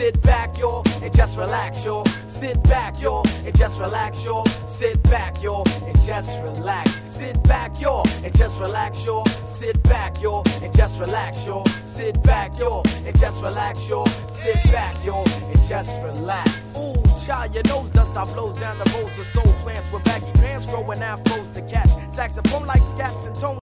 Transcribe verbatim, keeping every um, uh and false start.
Sit back, yo, and just relax, yo. Sit back, yo, and just relax, yo. Sit back, yo, and just relax. Sit back, yo, and just relax, yo. Sit back, yo, and just relax, yo. Sit back, yo, and just relax, yo. Sit back, yo, and just relax. Ooh, child, your nose dust I blows down the rows of soul plants with baggy pants growing afros to catch saxophone like scats and tones.